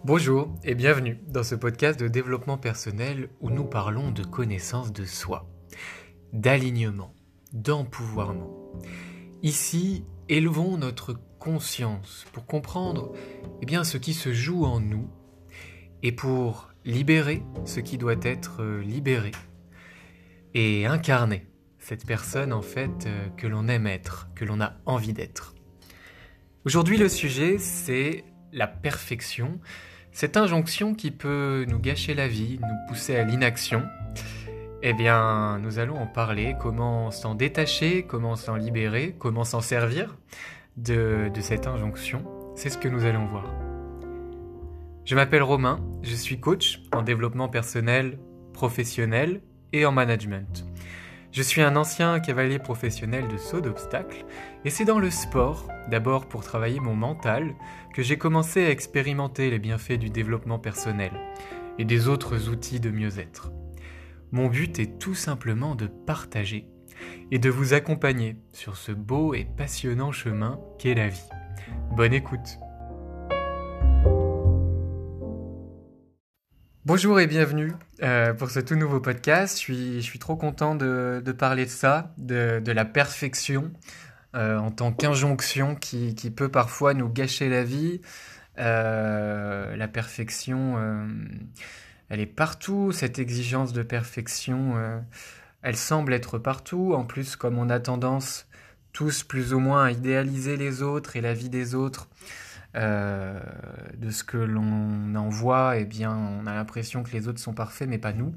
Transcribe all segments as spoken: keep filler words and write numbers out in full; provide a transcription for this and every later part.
Bonjour et bienvenue dans ce podcast de développement personnel où nous parlons de connaissance de soi, d'alignement, d'empouvoirment. Ici, élevons notre conscience pour comprendre eh bien, ce qui se joue en nous et pour libérer ce qui doit être libéré et incarner cette personne en fait que l'on aime être, que l'on a envie d'être. Aujourd'hui, le sujet, c'est la perfection, cette injonction qui peut nous gâcher la vie, nous pousser à l'inaction. Eh bien, nous allons en parler, comment s'en détacher, comment s'en libérer, comment s'en servir de, de cette injonction. C'est ce que nous allons voir. Je m'appelle Romain, je suis coach en développement personnel, professionnel et en management. Je suis un ancien cavalier professionnel de saut d'obstacles et c'est dans le sport, d'abord pour travailler mon mental, que j'ai commencé à expérimenter les bienfaits du développement personnel et des autres outils de mieux-être. Mon but est tout simplement de partager et de vous accompagner sur ce beau et passionnant chemin qu'est la vie. Bonne écoute! Bonjour et bienvenue euh, pour ce tout nouveau podcast. Je suis, je suis trop content de, de parler de ça, de, de la perfection euh, en tant qu'injonction qui, qui peut parfois nous gâcher la vie. Euh, la perfection, euh, elle est partout, cette exigence de perfection, euh, elle semble être partout. En plus, comme on a tendance tous plus ou moins à idéaliser les autres et la vie des autres, Euh, de ce que l'on en voit, eh bien, on a l'impression que les autres sont parfaits, mais pas nous.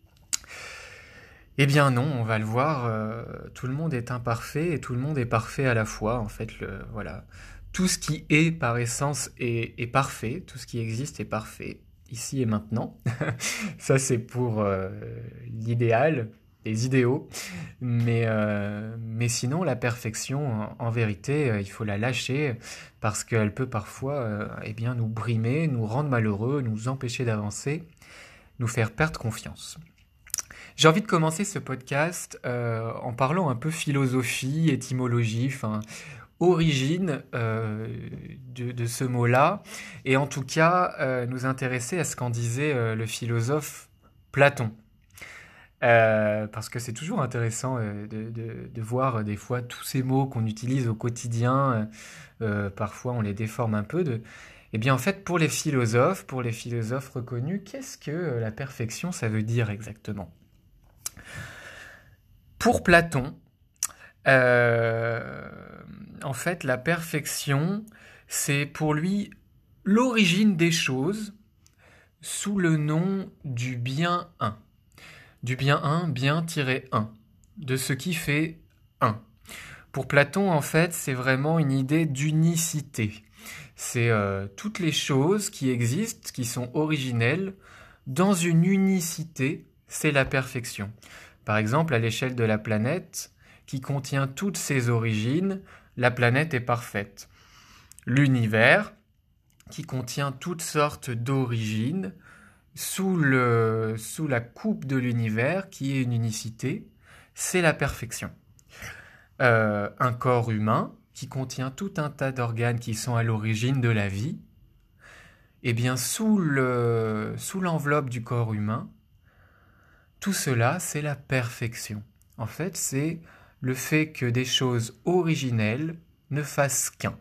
Eh bien non, on va le voir, euh, tout le monde est imparfait et tout le monde est parfait à la fois. En fait, le, voilà, tout ce qui est par essence est, est parfait, tout ce qui existe est parfait, ici et maintenant. Ça, c'est pour euh, l'idéal, les idéaux. Mais, euh, mais sinon, la perfection, en, en vérité, euh, il faut la lâcher parce qu'elle peut parfois euh, eh bien, nous brimer, nous rendre malheureux, nous empêcher d'avancer, nous faire perdre confiance. J'ai envie de commencer ce podcast euh, en parlant un peu philosophie, étymologie, enfin, origine euh, de, de ce mot-là, et en tout cas euh, nous intéresser à ce qu'en disait euh, le philosophe Platon. Euh, parce que c'est toujours intéressant euh, de, de, de voir euh, des fois tous ces mots qu'on utilise au quotidien, euh, parfois on les déforme un peu. De... Eh bien en fait pour les philosophes, pour les philosophes reconnus, qu'est-ce que euh, la perfection ça veut dire exactement ? Pour Platon, euh, en fait la perfection c'est pour lui l'origine des choses sous le nom du bien un. Du bien un, bien-un, de ce qui fait un. Pour Platon, en fait, c'est vraiment une idée d'unicité. C'est euh, toutes les choses qui existent, qui sont originelles, dans une unicité, c'est la perfection. Par exemple, à l'échelle de la planète, qui contient toutes ses origines, la planète est parfaite. L'univers, qui contient toutes sortes d'origines, Sous, le, sous la coupe de l'univers, qui est une unicité, c'est la perfection. Euh, un corps humain, qui contient tout un tas d'organes qui sont à l'origine de la vie, eh bien, sous, le, sous l'enveloppe du corps humain, tout cela, c'est la perfection. En fait, c'est le fait que des choses originelles ne fassent qu'un.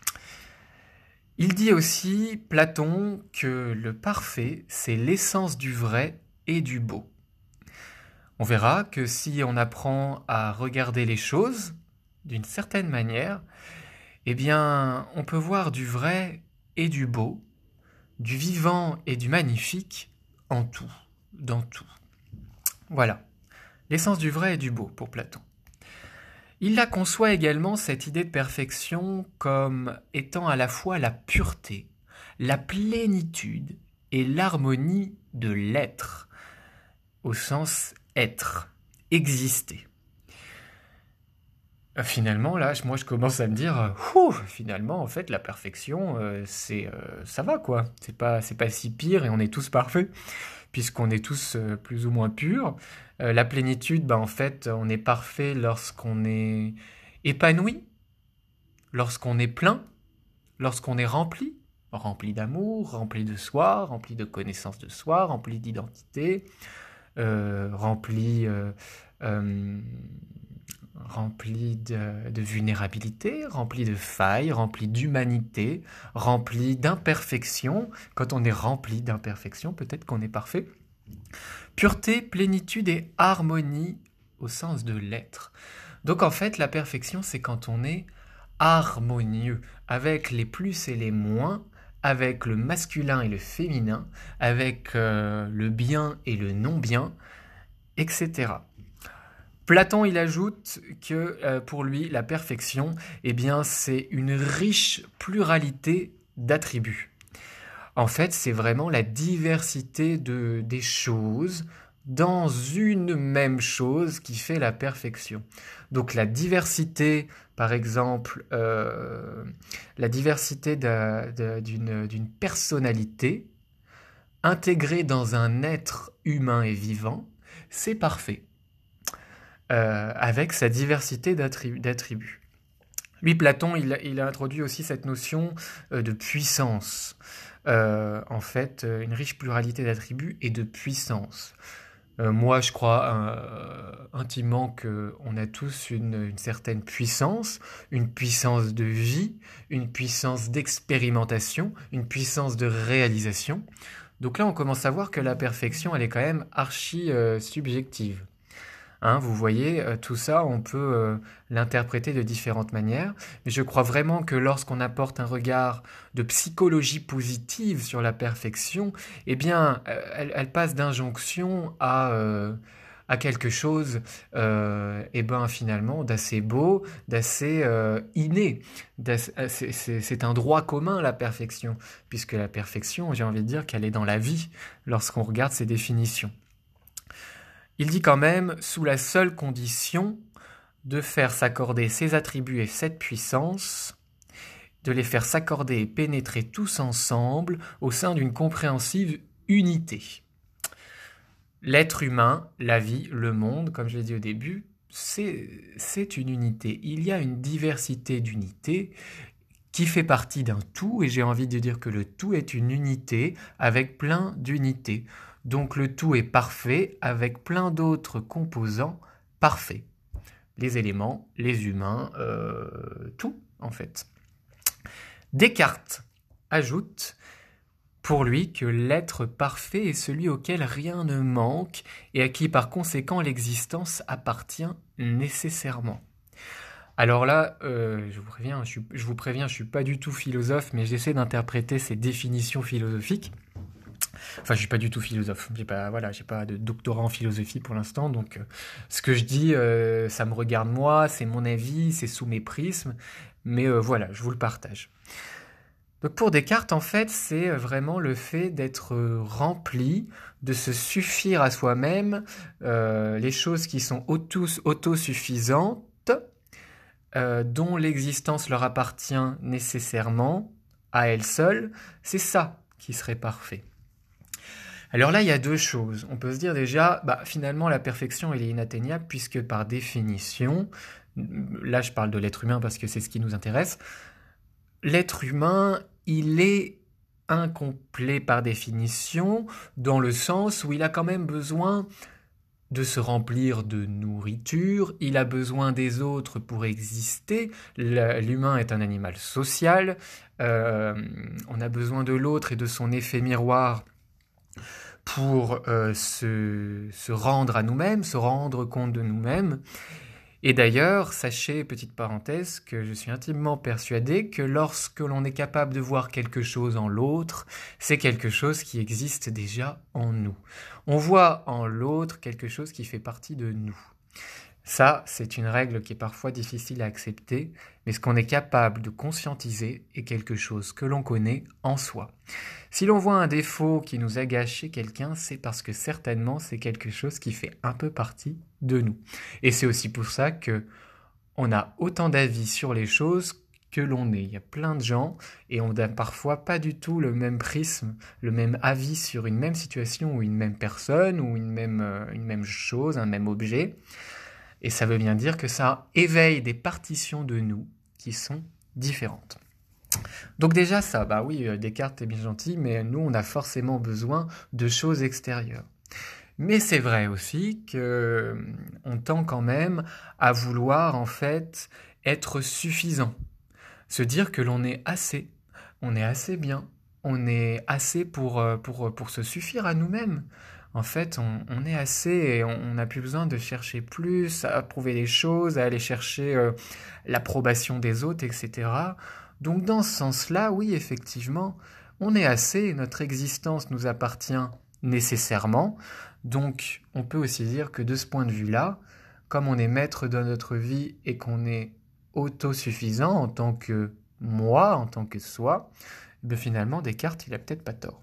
Il dit aussi, Platon, que le parfait, c'est l'essence du vrai et du beau. On verra que si on apprend à regarder les choses d'une certaine manière, eh bien, on peut voir du vrai et du beau, du vivant et du magnifique en tout, dans tout. Voilà, l'essence du vrai et du beau pour Platon. Il la conçoit également, cette idée de perfection, comme étant à la fois la pureté, la plénitude et l'harmonie de l'être, au sens être, exister. Finalement, là, moi, je commence à me dire, ouf, finalement, en fait, la perfection, euh, c'est, euh, ça va, quoi. C'est pas, c'est pas si pire et on est tous parfaits, puisqu'on est tous euh, plus ou moins purs. Euh, la plénitude, bah, en fait, on est parfait lorsqu'on est épanoui, lorsqu'on est plein, lorsqu'on est rempli, rempli d'amour, rempli de soi, rempli de connaissance de soi, rempli d'identité, euh, rempli, euh, euh, rempli de, de vulnérabilité, rempli de failles, rempli d'humanité, rempli d'imperfection. Quand on est rempli d'imperfection, peut-être qu'on est parfait. Pureté, plénitude et harmonie au sens de l'être. Donc en fait, la perfection, c'est quand on est harmonieux, avec les plus et les moins, avec le masculin et le féminin, avec euh, le bien et le non-bien, et cetera. Platon, il ajoute que euh, pour lui, la perfection, eh bien, c'est une riche pluralité d'attributs. En fait, c'est vraiment la diversité de, des choses dans une même chose qui fait la perfection. Donc la diversité, par exemple, euh, la diversité de, de, d'une, d'une personnalité intégrée dans un être humain et vivant, c'est parfait, euh, avec sa diversité d'attributs. d'attributs. Lui, Platon, il, il a introduit aussi cette notion euh, de puissance. Euh, en fait, euh, une riche pluralité d'attributs et de puissance. Euh, moi, je crois euh, intimement qu'on a tous une, une certaine puissance, une puissance de vie, une puissance d'expérimentation, une puissance de réalisation. Donc là, on commence à voir que la perfection, elle est quand même archi euh, subjective. Hein, vous voyez, euh, tout ça, on peut euh, l'interpréter de différentes manières. Mais je crois vraiment que lorsqu'on apporte un regard de psychologie positive sur la perfection, eh bien, euh, elle, elle passe d'injonction à, euh, à quelque chose, euh, eh ben, finalement, d'assez beau, d'assez euh, inné. D'assez, c'est, c'est, c'est un droit commun, la perfection, puisque la perfection, j'ai envie de dire qu'elle est dans la vie, lorsqu'on regarde ses définitions. Il dit quand même, sous la seule condition de faire s'accorder ces attributs et cette puissance, de les faire s'accorder et pénétrer tous ensemble au sein d'une compréhensive unité. L'être humain, la vie, le monde, comme je l'ai dit au début, c'est, c'est une unité. Il y a une diversité d'unités qui fait partie d'un tout, et j'ai envie de dire que le tout est une unité avec plein d'unités. Donc le tout est parfait avec plein d'autres composants parfaits. Les éléments, les humains, euh, tout en fait. Descartes ajoute pour lui que l'être parfait est celui auquel rien ne manque et à qui par conséquent l'existence appartient nécessairement. Alors là, euh, je vous préviens, je, suis, je vous préviens, je suis pas du tout philosophe, mais j'essaie d'interpréter ces définitions philosophiques. Enfin, je suis pas du tout philosophe. J'ai pas, voilà, j'ai pas de doctorat en philosophie pour l'instant, donc euh, ce que je dis, euh, ça me regarde moi, c'est mon avis, c'est sous mes prismes, mais euh, voilà, je vous le partage. Donc pour Descartes, en fait, c'est vraiment le fait d'être rempli, de se suffire à soi-même, euh, les choses qui sont auto, autosuffisantes, euh, dont l'existence leur appartient nécessairement à elles seules, c'est ça qui serait parfait. Alors là, il y a deux choses. On peut se dire déjà, bah, finalement, la perfection, elle est inatteignable puisque par définition, là je parle de l'être humain parce que c'est ce qui nous intéresse, l'être humain, il est incomplet par définition dans le sens où il a quand même besoin de se remplir de nourriture, il a besoin des autres pour exister, l'humain est un animal social, euh, on a besoin de l'autre et de son effet miroir pour euh, se, se rendre à nous-mêmes, se rendre compte de nous-mêmes. Et d'ailleurs, sachez, petite parenthèse, que je suis intimement persuadé que lorsque l'on est capable de voir quelque chose en l'autre, c'est quelque chose qui existe déjà en nous. On voit en l'autre quelque chose qui fait partie de nous. Ça, c'est une règle qui est parfois difficile à accepter, mais ce qu'on est capable de conscientiser est quelque chose que l'on connaît en soi. Si l'on voit un défaut qui nous agace chez quelqu'un, c'est parce que certainement c'est quelque chose qui fait un peu partie de nous. Et c'est aussi pour ça que on a autant d'avis sur les choses que l'on est. Il y a plein de gens et on n'a parfois pas du tout le même prisme, le même avis sur une même situation ou une même personne ou une même, euh, une même chose, un même objet. Et ça veut bien dire que ça éveille des partitions de nous qui sont différentes. Donc déjà ça, bah oui, euh, Descartes est bien gentil, mais nous on a forcément besoin de choses extérieures. Mais c'est vrai aussi que euh, on tend quand même à vouloir en fait être suffisant, se dire que l'on est assez, on est assez bien, on est assez pour, euh, pour, pour se suffire à nous-mêmes. En fait, on, on est assez et on n'a plus besoin de chercher plus, à prouver les choses, à aller chercher euh, l'approbation des autres, et cetera. Donc dans ce sens-là, oui, effectivement, on est assez, notre existence nous appartient nécessairement. Donc on peut aussi dire que de ce point de vue-là, comme on est maître de notre vie et qu'on est autosuffisant en tant que moi, en tant que soi, eh bien finalement Descartes, il a peut-être pas tort.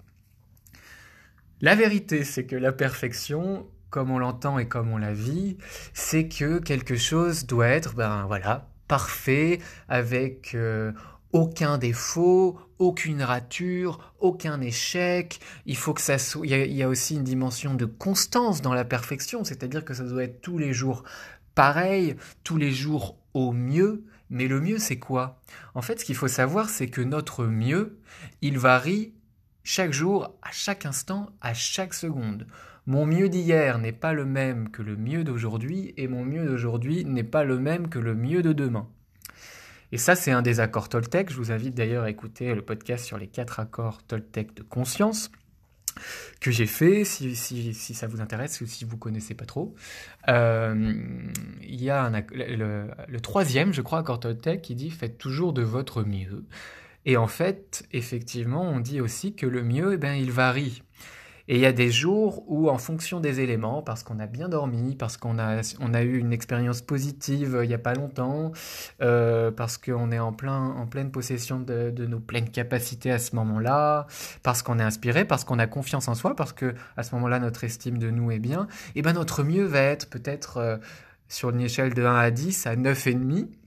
La vérité, c'est que la perfection, comme on l'entend et comme on la vit, c'est que quelque chose doit être, ben voilà, parfait, avec euh, aucun défaut, aucune rature, aucun échec. Il faut que ça soit. Il y a, il y a aussi une dimension de constance dans la perfection, c'est-à-dire que ça doit être tous les jours pareil, tous les jours au mieux. Mais le mieux, c'est quoi? En fait, ce qu'il faut savoir, c'est que notre mieux, il varie chaque jour, à chaque instant, à chaque seconde. Mon mieux d'hier n'est pas le même que le mieux d'aujourd'hui, et mon mieux d'aujourd'hui n'est pas le même que le mieux de demain. Et ça, c'est un des accords Toltec. Je vous invite d'ailleurs à écouter le podcast sur les quatre accords Toltec de conscience que j'ai fait, si, si, si ça vous intéresse ou si vous ne connaissez pas trop. Euh, il y a un, le, le troisième, je crois, accord Toltec qui dit « Faites toujours de votre mieux ». Et en fait, effectivement, on dit aussi que le mieux, eh ben, il varie. Et il y a des jours où, en fonction des éléments, parce qu'on a bien dormi, parce qu'on a, on a eu une expérience positive euh, il n'y a pas longtemps, euh, parce qu'on est en, plein, en pleine possession de, de nos pleines capacités à ce moment-là, parce qu'on est inspiré, parce qu'on a confiance en soi, parce que à ce moment-là, notre estime de nous est bien, et ben notre mieux va être peut-être euh, sur une échelle de un à dix à neuf virgule cinq.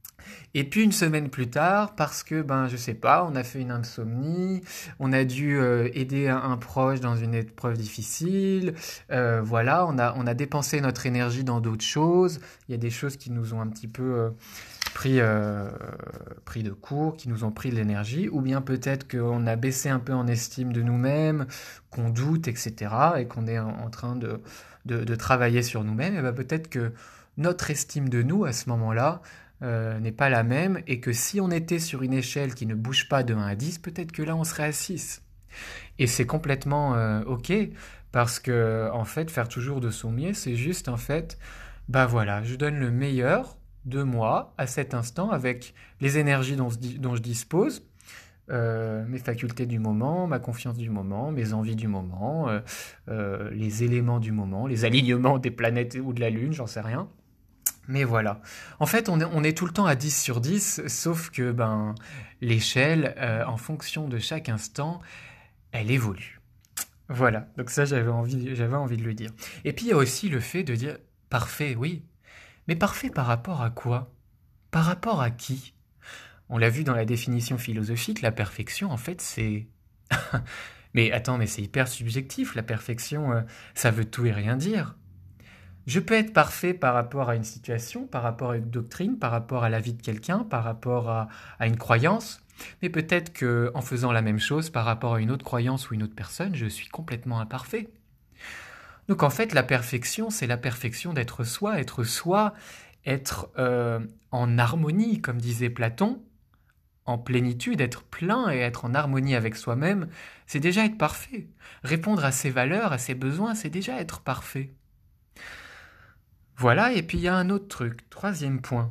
Et puis une semaine plus tard, parce que, ben, je sais pas, on a fait une insomnie, on a dû euh, aider un, un proche dans une épreuve difficile, euh, voilà, on a, on a dépensé notre énergie dans d'autres choses, il y a des choses qui nous ont un petit peu euh, pris, euh, pris de court, qui nous ont pris de l'énergie, ou bien peut-être qu'on a baissé un peu en estime de nous-mêmes, qu'on doute, et cetera, et qu'on est en, en train de, de, de travailler sur nous-mêmes, et ben peut-être que notre estime de nous, à ce moment-là, Euh, n'est pas la même et que si on était sur une échelle qui ne bouge pas de un à dix, peut-être que là on serait à six. Et c'est complètement euh, ok parce que en fait faire toujours de son mieux, c'est juste en fait bah voilà, je donne le meilleur de moi à cet instant avec les énergies dont, dont je dispose, euh, mes facultés du moment, ma confiance du moment, mes envies du moment, euh, euh, les éléments du moment, les alignements des planètes ou de la Lune, j'en sais rien. Mais voilà. En fait, on est, on est tout le temps à dix sur dix, sauf que ben, l'échelle, euh, en fonction de chaque instant, elle évolue. Voilà. Donc ça, j'avais envie, j'avais envie de le dire. Et puis, il y a aussi le fait de dire parfait, oui. Mais parfait par rapport à quoi? Par rapport à qui? On l'a vu dans la définition philosophique, la perfection, en fait, c'est... mais attends, mais c'est hyper subjectif. La perfection, euh, ça veut tout et rien dire. Je peux être parfait par rapport à une situation, par rapport à une doctrine, par rapport à la vie de quelqu'un, par rapport à, à une croyance, mais peut-être qu'en faisant la même chose par rapport à une autre croyance ou une autre personne, je suis complètement imparfait. Donc en fait, la perfection, c'est la perfection d'être soi, être soi, être euh, en harmonie, comme disait Platon, en plénitude, être plein et être en harmonie avec soi-même, c'est déjà être parfait. Répondre à ses valeurs, à ses besoins, c'est déjà être parfait. Voilà, et puis il y a un autre truc, troisième point.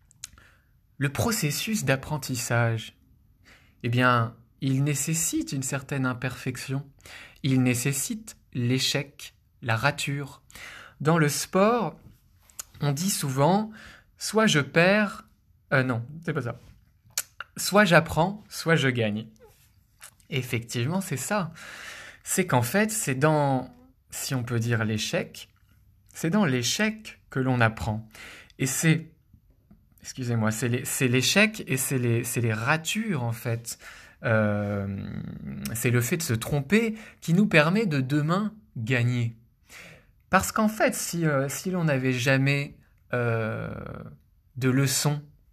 Le processus d'apprentissage. Eh bien, il nécessite une certaine imperfection. Il nécessite l'échec, la rature. Dans le sport, on dit souvent, soit je perds... Euh, non, c'est pas ça. Soit j'apprends, soit je gagne. Effectivement, c'est ça. C'est qu'en fait, c'est dans, si on peut dire l'échec, c'est dans l'échec que l'on apprend. Et c'est, excusez-moi, c'est, les, c'est l'échec et c'est les, c'est les ratures, en fait. Euh, c'est le fait de se tromper qui nous permet de demain gagner. Parce qu'en fait, si, euh, si l'on n'avait jamais euh, de leçons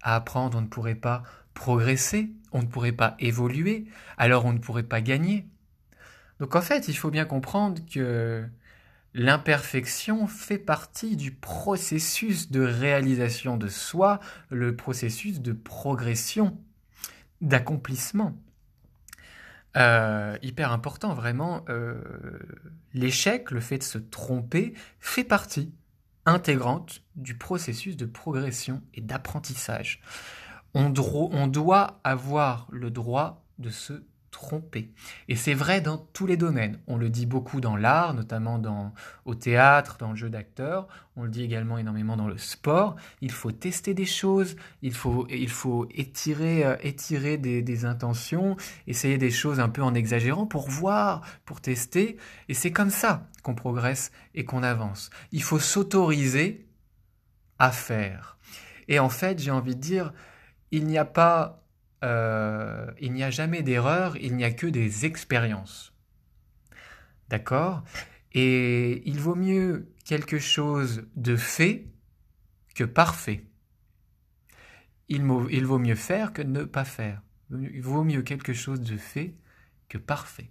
à apprendre, on ne pourrait pas progresser, on ne pourrait pas évoluer, alors on ne pourrait pas gagner. Donc en fait, il faut bien comprendre que l'imperfection fait partie du processus de réalisation de soi, le processus de progression, d'accomplissement. Euh, hyper important, vraiment, euh, l'échec, le fait de se tromper, fait partie intégrante du processus de progression et d'apprentissage. On, dro- on doit avoir le droit de se tromper. Et c'est vrai dans tous les domaines. On le dit beaucoup dans l'art, notamment dans, au théâtre, dans le jeu d'acteur. On le dit également énormément dans le sport. Il faut tester des choses, il faut, il faut étirer, euh, étirer des, des intentions, essayer des choses un peu en exagérant pour voir, pour tester. Et c'est comme ça qu'on progresse et qu'on avance. Il faut s'autoriser à faire. Et en fait, j'ai envie de dire, il n'y a pas, euh, il n'y a jamais d'erreur, il n'y a que des expériences. D'accord? Et il vaut mieux quelque chose de fait que parfait. Il, il vaut mieux faire que ne pas faire. Il vaut mieux quelque chose de fait que parfait.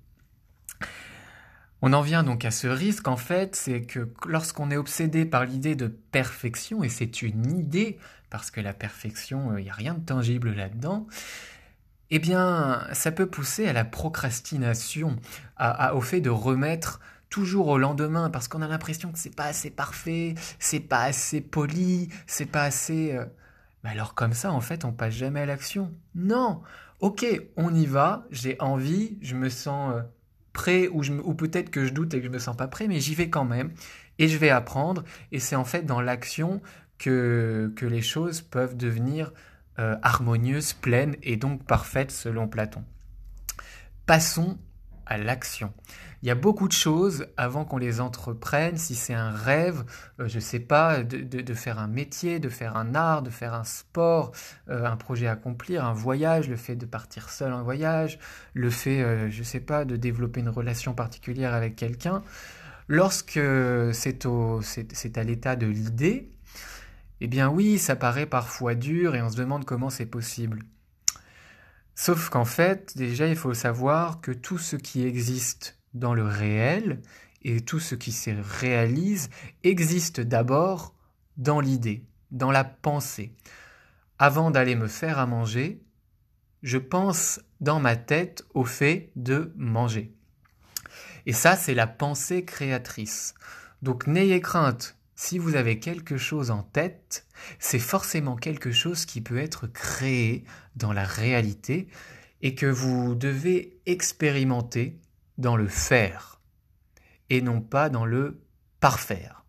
On en vient donc à ce risque, en fait, c'est que lorsqu'on est obsédé par l'idée de perfection, et c'est une idée, parce que la perfection, il n'y a rien de tangible là-dedans, eh bien, ça peut pousser à la procrastination, à, à, au fait de remettre toujours au lendemain, parce qu'on a l'impression que c'est pas assez parfait, c'est pas assez poli, c'est pas assez... Euh... Mais alors comme ça, en fait, on passe jamais à l'action. Non, ok, on y va, j'ai envie, je me sens... Euh, prêt ou, je, ou peut-être que je doute et que je me sens pas prêt, mais j'y vais quand même et je vais apprendre. Et c'est en fait dans l'action que, que les choses peuvent devenir euh, harmonieuses, pleines et donc parfaites selon Platon. Passons à l'action. Il y a beaucoup de choses avant qu'on les entreprenne, si c'est un rêve, euh, je sais pas, de, de, de faire un métier, de faire un art, de faire un sport, euh, un projet à accomplir, un voyage, le fait de partir seul en voyage, le fait, euh, je sais pas, de développer une relation particulière avec quelqu'un. Lorsque c'est, au, c'est, c'est à l'état de l'idée, eh bien oui, ça paraît parfois dur et on se demande comment c'est possible. Sauf qu'en fait, déjà, il faut savoir que tout ce qui existe dans le réel et tout ce qui se réalise existe d'abord dans l'idée, dans la pensée. Avant d'aller me faire à manger, je pense dans ma tête au fait de manger. Et ça, c'est la pensée créatrice. Donc n'ayez crainte, si vous avez quelque chose en tête, c'est forcément quelque chose qui peut être créé dans la réalité et que vous devez expérimenter dans le faire et non pas dans le parfaire.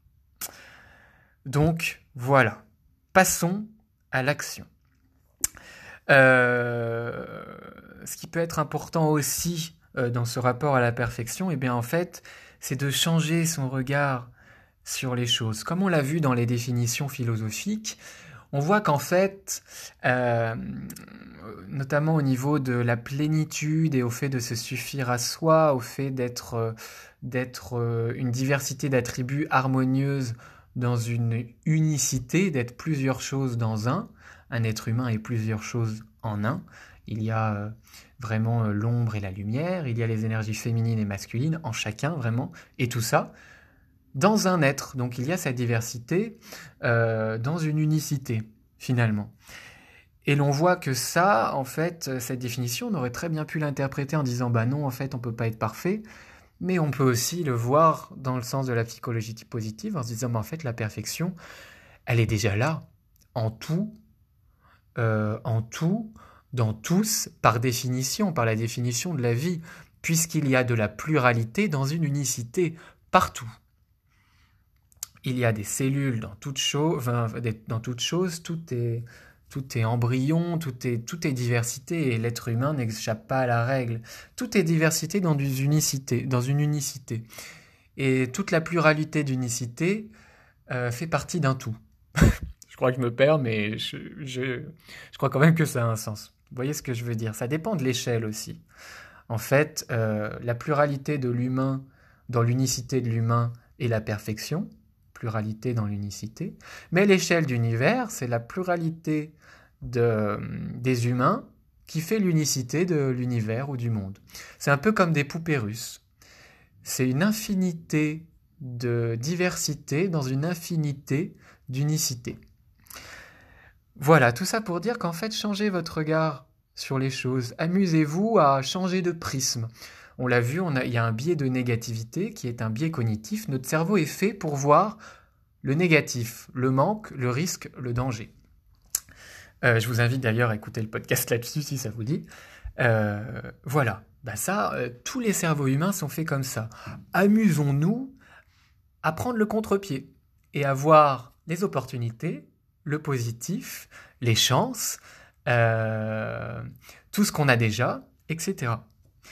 Donc voilà, passons à l'action. Euh, ce qui peut être important aussi euh, dans ce rapport à la perfection, eh bien en fait, c'est de changer son regard sur les choses. Comme on l'a vu dans les définitions philosophiques, on voit qu'en fait, euh, notamment au niveau de la plénitude et au fait de se suffire à soi, au fait d'être, euh, d'être euh, une diversité d'attributs harmonieuse dans une unicité, d'être plusieurs choses dans un, un être humain est plusieurs choses en un. Il y a euh, vraiment euh, l'ombre et la lumière, il y a les énergies féminines et masculines en chacun vraiment, et tout ça dans un être. Donc il y a cette diversité euh, dans une unicité finalement. Et l'on voit que ça, en fait, cette définition, on aurait très bien pu l'interpréter en disant bah non, en fait, on peut pas être parfait. Mais on peut aussi le voir dans le sens de la psychologie positive en se disant bah, en fait, la perfection, elle est déjà là, en tout, euh, en tout, dans tous, par définition, par la définition de la vie, puisqu'il y a de la pluralité dans une unicité partout. Il y a des cellules dans toute chose, enfin, dans toute chose, tout est, tout est embryon, tout est, tout est diversité, et l'être humain n'échappe pas à la règle. Tout est diversité dans une unicité, dans une unicité. Et toute la pluralité d'unicité euh, fait partie d'un tout. Je crois que je me perds, mais je, je, je crois quand même que ça a un sens. Vous voyez ce que je veux dire? Ça dépend de l'échelle aussi. En fait, euh, la pluralité de l'humain dans l'unicité de l'humain est la perfection, pluralité dans l'unicité, mais l'échelle d'univers, c'est la pluralité de, des humains qui fait l'unicité de l'univers ou du monde. C'est un peu comme des poupées russes. C'est une infinité de diversité dans une infinité d'unicité. Voilà, tout ça pour dire qu'en fait, changez votre regard sur les choses. Amusez-vous à changer de prisme. On l'a vu, on a, il y a un biais de négativité qui est un biais cognitif. Notre cerveau est fait pour voir le négatif, le manque, le risque, le danger. Euh, je vous invite d'ailleurs à écouter le podcast là-dessus si ça vous dit. Euh, voilà, bah ça, euh, tous les cerveaux humains sont faits comme ça. Amusons-nous à prendre le contre-pied et à voir les opportunités, le positif, les chances, euh, tout ce qu'on a déjà, et cetera.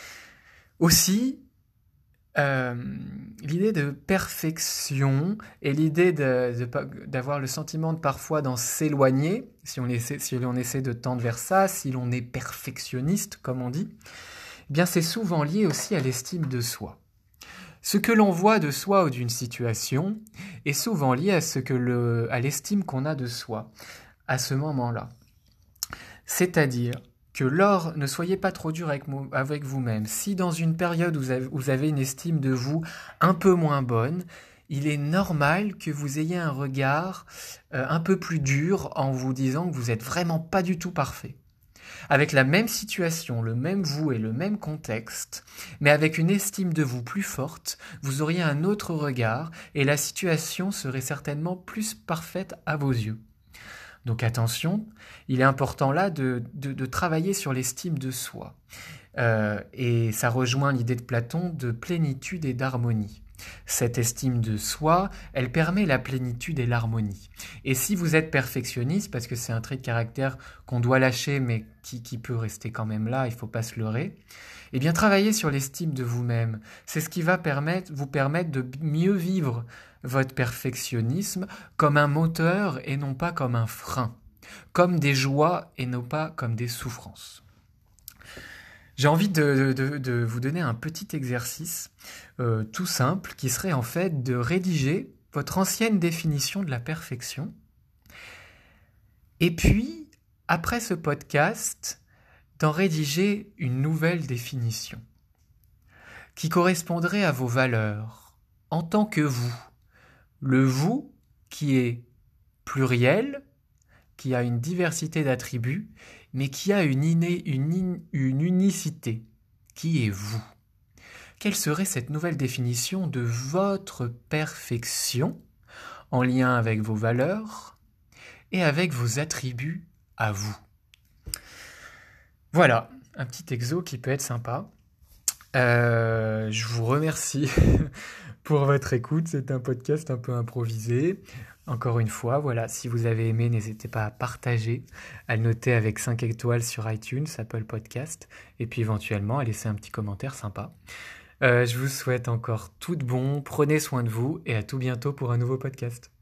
Aussi, euh, l'idée de perfection et l'idée de, de, d'avoir le sentiment de parfois d'en s'éloigner, si on essaie, si on essaie de tendre vers ça, si l'on est perfectionniste, comme on dit, eh bien c'est souvent lié aussi à l'estime de soi. Ce que l'on voit de soi ou d'une situation est souvent lié à, ce que le, à l'estime qu'on a de soi à ce moment-là. C'est-à-dire que lors, ne soyez pas trop dur avec, avec vous-même. Si dans une période où vous, avez, où vous avez une estime de vous un peu moins bonne, il est normal que vous ayez un regard euh, un peu plus dur en vous disant que vous n'êtes vraiment pas du tout parfait. Avec la même situation, le même vous et le même contexte, mais avec une estime de vous plus forte, vous auriez un autre regard et la situation serait certainement plus parfaite à vos yeux. Donc attention, il est important là de, de, de travailler sur l'estime de soi. Euh, et ça rejoint l'idée de Platon de plénitude et d'harmonie. Cette estime de soi, elle permet la plénitude et l'harmonie. Et si vous êtes perfectionniste, parce que c'est un trait de caractère qu'on doit lâcher, mais qui, qui peut rester quand même là, il ne faut pas se leurrer, eh bien travaillez sur l'estime de vous-même. C'est ce qui va permettre, vous permettre de mieux vivre votre perfectionnisme comme un moteur et non pas comme un frein, comme des joies et non pas comme des souffrances. J'ai envie de, de, de vous donner un petit exercice euh, tout simple qui serait en fait de rédiger votre ancienne définition de la perfection. Et puis, après ce podcast, d'en rédiger une nouvelle définition qui correspondrait à vos valeurs en tant que vous. Le vous qui est pluriel, qui a une diversité d'attributs, mais qui a une, inné, une, in, une unicité, qui est vous. Quelle serait cette nouvelle définition de votre perfection en lien avec vos valeurs et avec vos attributs à vous? Voilà, un petit exo qui peut être sympa. Euh, je vous remercie pour votre écoute. C'est un podcast un peu improvisé. Encore une fois, voilà, si vous avez aimé, n'hésitez pas à partager, à le noter avec cinq étoiles sur iTunes, Apple Podcast, et puis éventuellement à laisser un petit commentaire sympa. Euh, je vous souhaite encore tout de bon, prenez soin de vous, et à tout bientôt pour un nouveau podcast.